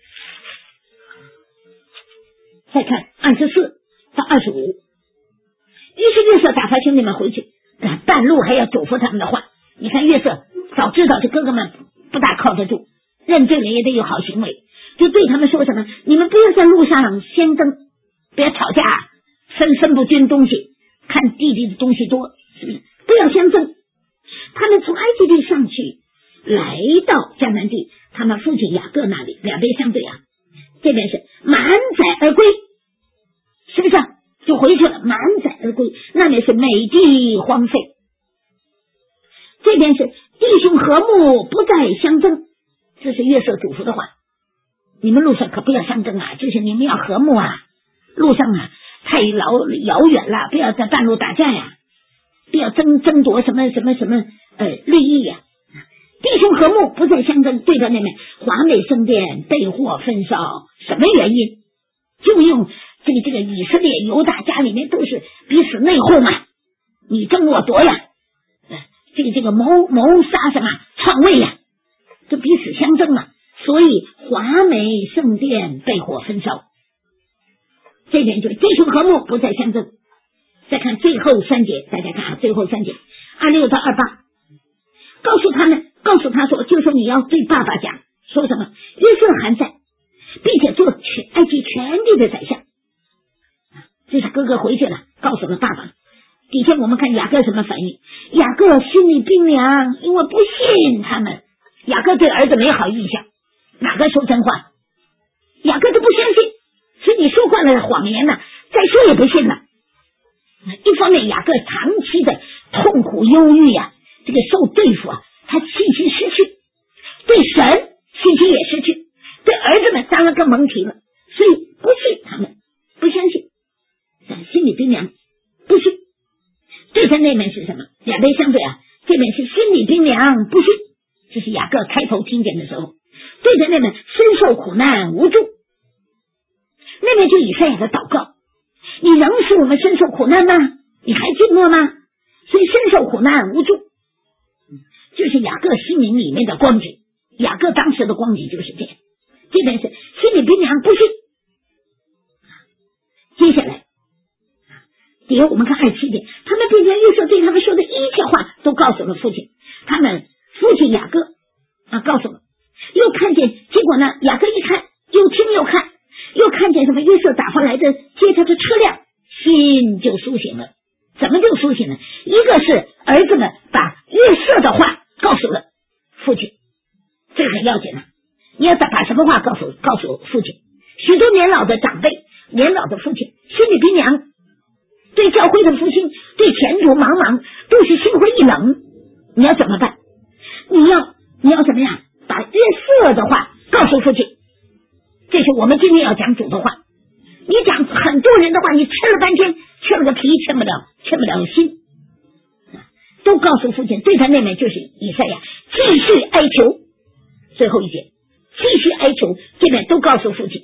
再看二十四到二十五，于是约瑟打发兄弟们回去，半路还要嘱咐他们的话。你看约瑟早知道这哥哥们不大靠得住，认罪了也得有好行为，就对他们说什么：你们不要在路上先争，不要吵架，分分不均东西，看弟弟的东西多，是不是？不要相争。他们从埃及地上去，来到迦南地，他们父亲雅各那里，两边相对啊。这边是满载而归，是不是、啊？就回去了，满载而归。那边是美地荒废，这边是弟兄和睦，不再相争。这是约瑟嘱咐的话。你们路上可不要相争啊，就是你们要和睦啊。路上啊太老遥远了，不要在半路打架呀，不要争争夺什么什么什么呃利益呀。弟兄和睦，不再相争。对着那边华美圣殿被祸焚烧，什么原因？就用这个这个以色列犹大家里面都是彼此内讧啊，你争我夺呀，这个这个谋谋杀什么篡位呀，就彼此相争啊。所以华美圣殿被火焚烧，这点就弟兄和睦，不再相争。再看最后三节，大家看啊，最后三节二六到二八，告诉他们，告诉他说，就说你要对爸爸讲，说什么？约瑟还在，并且做全埃及全地的宰相。这是哥哥回去了，告诉了爸爸。底下我们看雅各什么反应？雅各心里冰凉，因为不信他们。雅各对儿子没好印象，哪个说真话？雅各就不相信，所以你说惯了谎言了，再说也不信了。一方面雅各长期的痛苦忧郁呀、啊，这个受对付啊，他信心失去，对神信心也失去，对儿子们当然更蒙题了，所以不信他们，不相信，心里冰凉，不信。对他那边是什么？两边相对啊，这边是心里冰凉，不信，这是雅各开头听见的时候。对他那边深受苦难无助，那边就以赛亚的祷告，你仍使我们深受苦难吗？你还寂寞吗？所以深受苦难无助，就是雅各心灵里面的光景。雅各当时的光景就是这样，这边是心里冰凉不信。接下来底下我们看二十七节，他们便将约瑟对他们说的一切话都告诉了父亲，他们父亲雅各啊告诉了，又看见，结果呢雅各一看，又听又看，又看见什么？约瑟打发来的接他的车辆，心就苏醒了。怎么就苏醒了？一个是儿子们把约瑟的话告诉了父亲，这个很要紧的。你要把什么话告诉告诉父亲？许多年老的长辈，年老的父亲心里冰凉，对教会的复兴，对前途茫茫，都是心灰意冷。你要怎么办？你要你要怎么样？把约瑟的话告诉父亲，这是我们今天要讲主的话。你讲很多人的话，你吃了半天，吃了个皮，吃不了，吃不了心。都告诉父亲，对他那边就是以赛亚继续哀求。最后一节，继续哀求，这边都告诉父亲。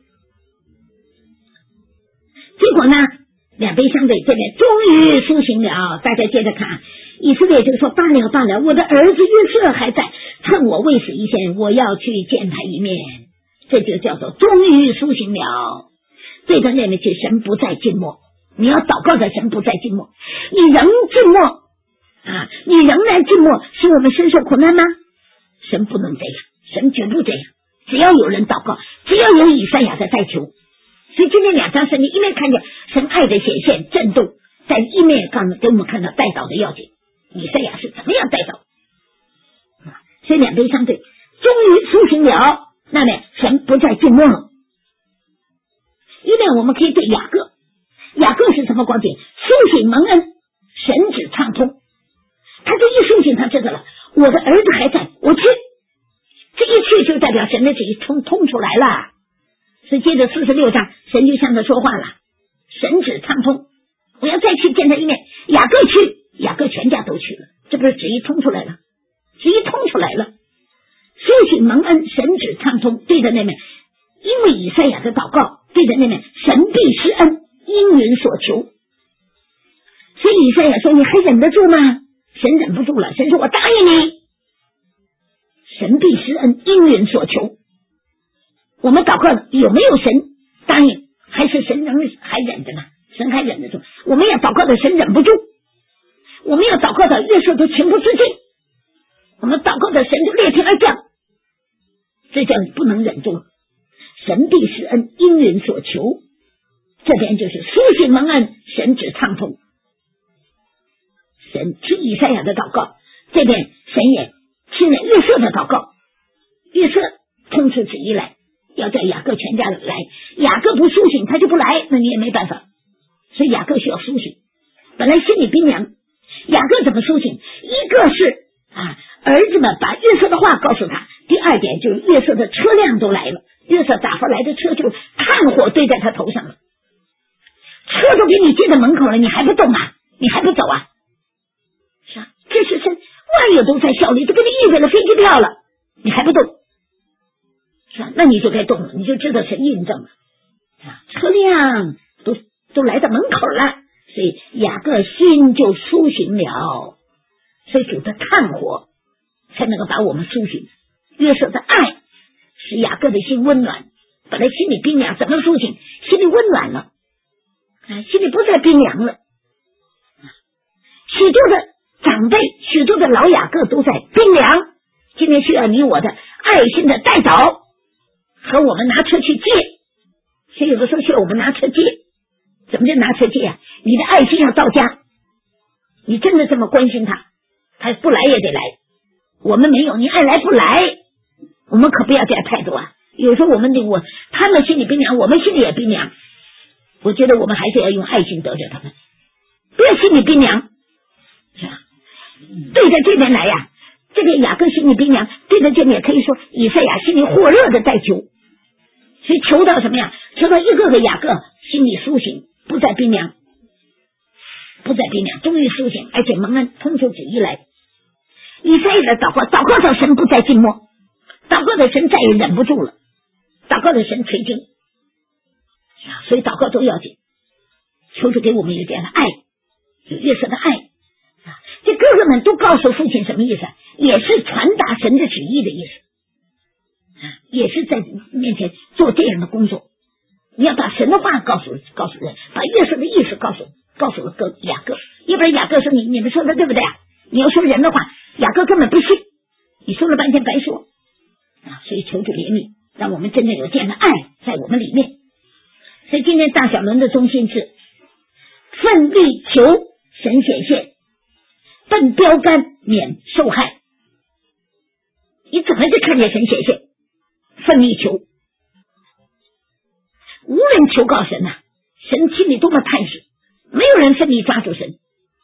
结果呢，两边相对，这边终于苏醒了。大家接着看，以色列就说：罢了罢了，我的儿子约瑟还在，趁我未死以前，我要去见他一面。这就叫做终于苏醒了。对他那边去，神不再静默。你要祷告的神不再静默，你仍静默啊！你仍然静默，使我们深受苦难吗？神不能这样，神绝不这样。只要有人祷告，只要有以赛亚的代求。所以今天两章圣经一面看见神爱的显现震动，在一面刚给我们看到代祷的要紧，以赛亚是怎么样代祷。所以两边相对，终于苏醒了。那么神不再静默了。一面我们可以对雅各，雅各是什么光景？苏醒蒙恩，神旨畅通。他这一苏醒，他知道了，我的儿子还在，我去。这一去就代表神的旨意通通出来了。所以接着四十六章，神就向他说话了，神旨畅通，我要再去见他一面。雅各去，雅各全家都去了，这不是旨意通出来了？旨意通出来了。苏醒蒙恩，神旨畅通。对着那面，因为以赛亚的祷告，对着那面，神必施恩，因允所求。 赛亚说你还忍得住吗？神忍不住了，神说我答应你，神必施恩，因人所求。我们祷告有没有神答应，还是神能还忍着呢？神还忍得住。我们要祷告的神忍不住，我们要祷告的约瑟都情不自禁，我们祷告的神就裂天而降，这叫你不能忍住。神必施恩，因人所求，这边就是苏醒蒙恩，神只畅通。神听以赛亚的祷告，这边神也听了约瑟的祷告，约瑟通出旨意来，要叫雅各全家来，雅各不苏醒他就不来，那你也没办法，所以雅各需要苏醒。本来心里冰凉，雅各怎么苏醒？一个是啊，儿子们把约瑟的话告诉他，第二点就是约瑟的车辆都来了，约瑟打发来的车就炭火堆在他头上了，车都给你接在门口了，你还不动啊？你还不走啊？是啊，这是神万有都在效力，都给你预备了飞机票了，你还不动？是吧？那你就该动了，你就知道神印证了，啊，车辆都都来到门口了，所以雅各心就苏醒了，所以主的炭火才能够把我们苏醒。约瑟的爱使雅各的心温暖，本来心里冰凉，怎么苏醒？心里温暖了，啊，心里不再冰凉了。许多的长辈，许多的老雅各都在冰凉，今天需要你我的爱心的带导，和我们拿车去借。所以有的时候需要我们拿车借，怎么就拿车借啊？你的爱心要到家，你真的这么关心他，他不来也得来。我们没有，你爱来不来，我们可不要这样态度啊！有时候我们我他们心里冰凉，我们心里也冰凉。我觉得我们还是要用爱心得着他们，不要心里冰凉，是吧？对着这边来呀，这个雅各心里冰凉，对着这边也可以说以赛亚心里火热的在求，所以求到什么呀？求到一个个雅各心里苏醒，不再冰凉，不再冰凉，终于苏醒，而且蒙恩通出旨意来。以赛亚的祷告，祷告到神不再静默，祷告的神再也忍不住了，祷告的神垂听，所以祷告都要紧。求主给我们有这样的爱，有约瑟的爱。这哥哥们都告诉父亲什么意思？也是传达神的旨意的意思，也是在面前做这样的工作。你要把神的话告诉告诉人，把约瑟的意思告诉告诉了哥雅各，要不然雅各说你你们说的对不对啊？你要说人的话，雅各根本不信，你说了半天白说啊！所以求主怜悯，让我们真正有这样的爱在我们里面。所以今天大小轮的中心是奋力求神显现，奔标杆免受害。你怎么就看见神显现？奋力求，无人求告神呐、啊，神心里多么叹息，没有人奋力抓住神。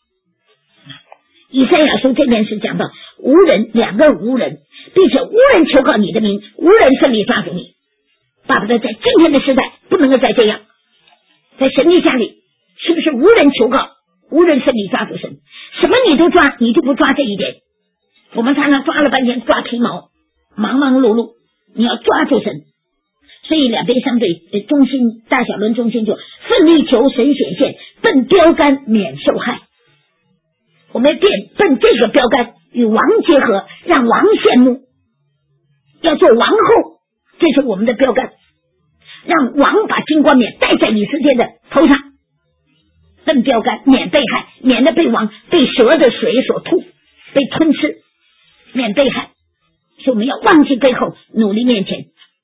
以赛亚书这边是讲到无人，两个无人，并且无人求告你的名，无人奋力抓住你。巴不得在今天的时代不能够再这样，在神的家里是不是无人求告，无人奋力抓住神？什么你都抓，你就不抓这一点。我们常常抓了半天抓皮毛，忙忙碌碌，你要抓住神。所以两边相对，中心大小轮中心就奋力求神显现，奔标杆免受害。我们变奔这个标杆，与王结合，让王羡慕，要做王后，这是我们的标杆，让王把金冠冕戴在以色列的头上，奔标杆免被害，免得被王被蛇的水所吐，被吞吃，免被害。所以我们要忘记背后，努力面前。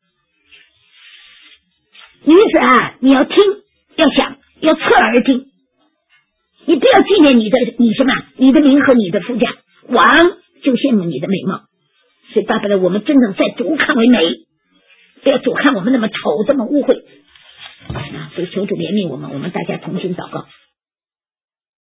女子啊，你要听，要想，要侧耳听，你不要纪念你的你什么你的名和你的夫家，王就羡慕你的美貌。所以巴不得我们真正在主看为美，不要主看我们那么丑这么污秽啊！所以求主怜悯我们，我们大家同心祷告。